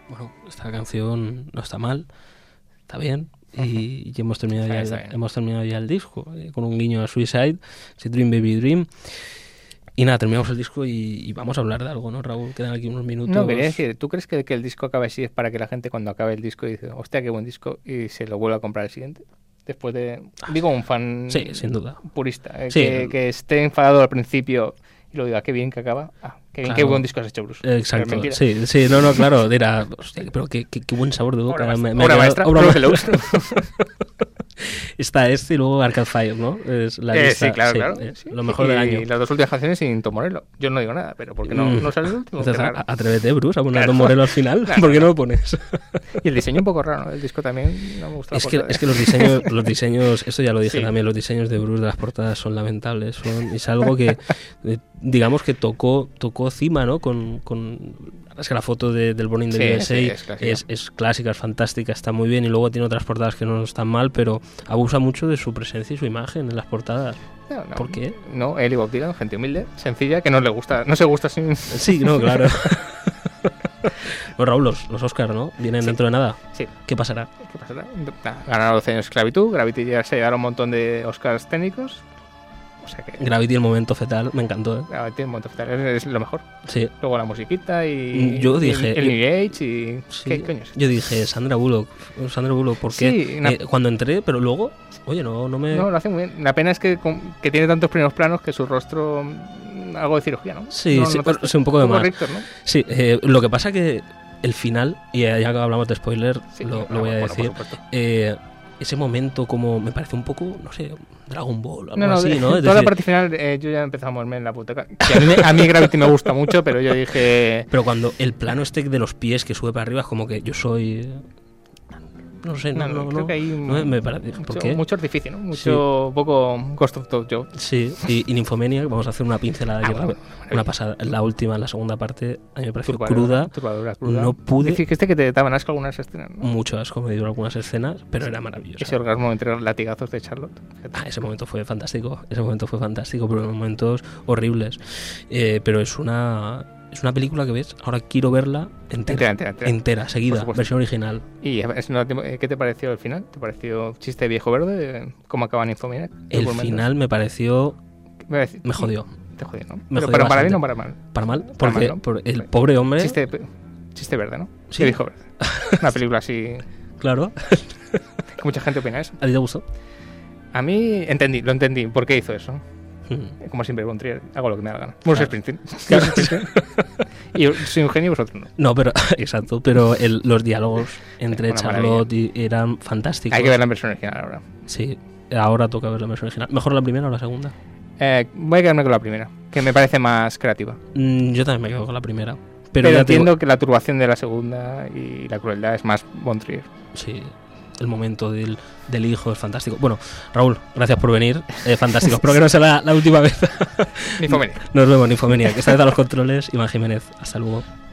bueno, esta canción no está mal, está bien. Y, y hemos terminado ya Está el, bien. hemos terminado ya el disco eh, con un guiño a Suicide, ese Dream Baby Dream. Y nada, terminamos el disco y, y vamos a hablar de algo, ¿no, Raúl? Quedan aquí unos minutos. No, quería decir, ¿tú crees que, que el disco acabe así es para que la gente cuando acabe el disco dice, hostia, qué buen disco, y se lo vuelva a comprar el siguiente? Después de... Digo, un fan Sí, sin duda. purista, eh, Sí. que, que esté enfadado al principio y lo diga, qué bien que acaba. Ah, qué bien, Claro. qué buen disco has hecho, Bruce. Pero es Exacto, mentira. sí, sí, no, no, claro, dirá, hostia, pero qué, qué, qué buen sabor de boca. Obra me- maestra, me ha obra quedado- maestra, obra Bruce maestra. Deluxe. Está este y luego Arcade Fire, ¿no? Es la Eh, lista, sí, claro, claro. eh, Sí. Lo mejor y, del año. Y las dos últimas canciones sin Tom Morello. Yo no digo nada, pero ¿por qué no, Mm. no sale el último? Qué Entonces, raro. a- atrévete, Bruce, a poner a Claro. Don Morello al final. Claro. ¿Por qué no lo pones? Y el diseño un poco raro, ¿no? El disco también no me gusta. la Es que, portada. es que los diseños, los diseños, esto ya lo dije Sí. también, los diseños de Bruce de las portadas son lamentables, son, es algo que, eh, digamos que tocó, tocó cima, ¿no? Con, con es que la foto de, del Born in the Sí, U S A sí, es clásica. es, es clásica, es fantástica, está muy bien y luego tiene otras portadas que no están mal, pero abusa mucho de su presencia y su imagen en las portadas. No, no. ¿Por qué? No, él y Bob Dylan, gente humilde, sencilla, que no le gusta, no se gusta sin... Sí, no, claro. Bueno, Raúl, los, los Oscars, ¿no? Vienen Sí. dentro de nada. Sí. ¿Qué pasará? ¿Qué pasará? Nada, ganaron doce años de esclavitud, Gravity ya se llevaron un montón de Oscars técnicos, o sea que... Gravity, el momento fetal, me encantó, ¿eh? Gravity, un montón de- es lo mejor. Sí. Luego la musiquita y... Yo y dije- El, el New Age y... Sí. ¿Qué coño es? Yo dije, Sandra Bullock, Sandra Bullock, ¿por qué? Sí, una- Eh, cuando entré, pero luego, oye, no, no me... No, lo hace muy bien. La pena es que, con- que tiene tantos primeros planos que su rostro... mm, algo de cirugía, ¿no? Sí, No, sí, no pero- te- sí, un poco de más. Richter, ¿no? Sí, eh, lo que pasa que el final, y ya que hablamos de spoiler, Sí, lo, bueno, lo voy a bueno, por decir, supuesto. eh, ese momento como me parece un poco, no sé, Dragon Ball, algo No, no, así, de- ¿no? Es toda la decir, parte final eh, yo ya empezaba a moverme en la puta ca- que a, mí, me- a mí Gravity me gusta mucho, pero yo dije... pero cuando el plano este de los pies que sube para arriba es como que yo soy... No sé, no, No, no, no, creo no, que hay no me- me parece... mucho, ¿Por qué? mucho artificio, ¿no? Mucho poco Ghost of Tokyo. Sí, y, y Nymphomaniac, vamos a hacer una pincelada Ah, aquí bueno, rápida. Una pasada, la última, la segunda parte, a mí me pareció Turbadora, cruda, turbadora, cruda. no pude- Dijiste que te daban asco algunas escenas, ¿no? mucho asco, me dio algunas escenas, pero era maravillosa. Ese orgasmo entre latigazos de Charlotte. Fíjate. Ah, ese momento fue fantástico, ese momento fue fantástico, pero en momentos horribles. Eh, pero es una es una película que ves, ahora quiero verla entera, Entera, entera, entera. entera, seguida, supuesto. versión original. ¿Y es una- qué te pareció el final? ¿Te pareció chiste viejo verde? ¿Cómo acaba Nymphomaniac? El Documentos. final me pareció, Me, parece- me jodió, Te jodió, ¿no? Me Pero, jodió pero para bastante. bien o para mal. para mal, Para porque mal, ¿no? por el pobre hombre, Chiste, chiste verde, ¿no? Sí. Sí. Viejo verde. Una película así... claro, que mucha gente opina eso. ¿a ti te gustó? A mí entendí, lo entendí. ¿Por qué hizo eso? Mm. Como siempre, Von Trier, hago lo que me da la gana. Bruce Claro. Springsteen. Claro. Bruce Springsteen. Y yo soy un genio y vosotros no. No, pero exacto, pero el- los diálogos entre Una Charlotte y, eran fantásticos. Hay que ver la versión original ahora. Sí, ahora toca ver la versión original. ¿Mejor la primera o la segunda? Eh, voy a quedarme con la primera, que me parece más creativa. Mm, yo también me quedo con la primera. Pero, Pero, ya te digo- entiendo que la turbación de la segunda y la crueldad es más Von Trier. Sí, el momento del, del hijo es fantástico. Bueno, Raúl, gracias por venir. Eh, fantástico. Espero que no sea la, la última vez. Ni Fomenia. Nos vemos, Nymphomaniac. Esta vez a los controles, Iván Jiménez. Hasta luego.